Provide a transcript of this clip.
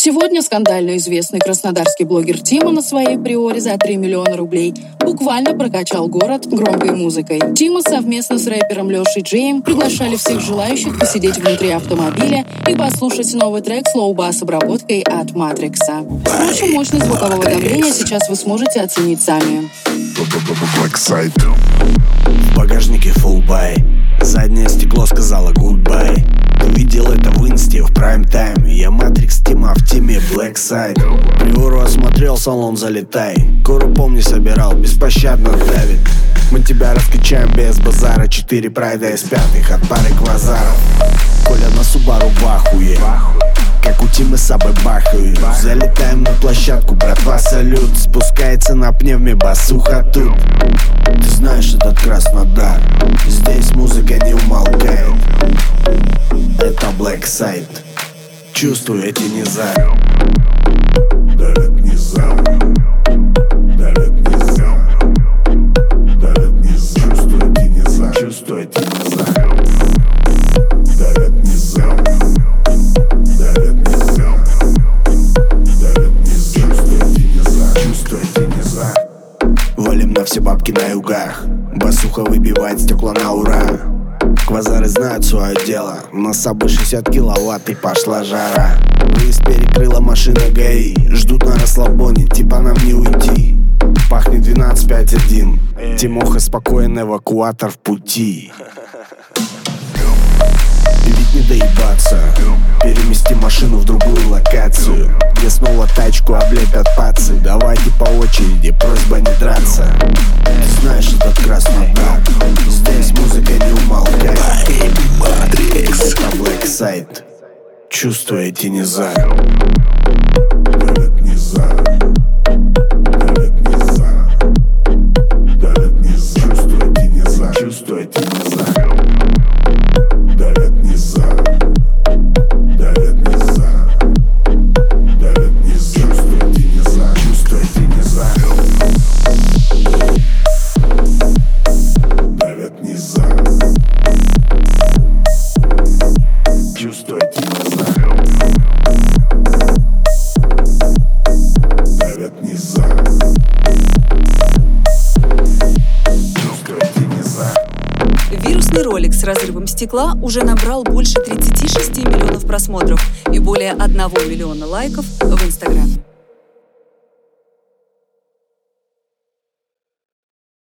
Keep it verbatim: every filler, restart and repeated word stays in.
Сегодня скандально известный краснодарский блогер Тима на своей приоре за три миллиона рублей буквально прокачал город громкой музыкой. Тима совместно с рэпером Лешей Джеем приглашали всех желающих посидеть внутри автомобиля и послушать новый трек с лоу-бас обработкой от Матрикса. Впрочем, мощность звукового давления сейчас вы сможете оценить сами. В багажнике фулбай, заднее стекло сказала гудбай. Увидел это в инсте в прайм-тайм. Я Матрикс, Тима в теме Blackside. Приору осмотрел, салон залетай. Кору помни собирал, беспощадно давит. Мы тебя раскачаем без базара. Четыре прайда из пятых от пары квазаров. Коля на Субару в ахуе, как у Тимы с собой бахают. Залетаем на площадку, братва, салют. Спускается на пневме басуха тут. Ты знаешь этот Краснодар, здесь музыка не умолкает. Это Blackside, чувствую эти низа. Давят низа, давят низа, давят низа. Чувствую эти низа, чувствую эти низа. Давят низа, давят низа, давят низа. Чувствую эти низа, чувствую эти низа. Валим на все бабки на югах, басуха выбивает стекла на ура. Квазары знают свое дело, на собой шестьдесят киловатт и пошла жара. Выезд перекрыла машина ГАИ, ждут на расслабоне, типа нам не уйти. Пахнет двенадцать пять один, Тимоха спокоен, эвакуатор в пути. И ведь не доебаться, перемести машину в другую локацию, где снова тачку облепят пацы. Давайте по очереди, просьба не драться. Ты знаешь этот Краснодар, здесь музыка не умолкает. Это Blackside, чувствую эти низа. Давят низа, давят низа, давят низа. Чувствую эти низа, чувствую эти низа. Давят низа, давят низа, давят низа. Чувствую эти низа, чувствую эти низа. Давят низа, чувствую эти низа. Давят низа, чувствую эти низа. Вирусный ролик с разрывом стекла уже набрал больше тридцати шести миллионов просмотров и более одного миллиона лайков в Инстаграме.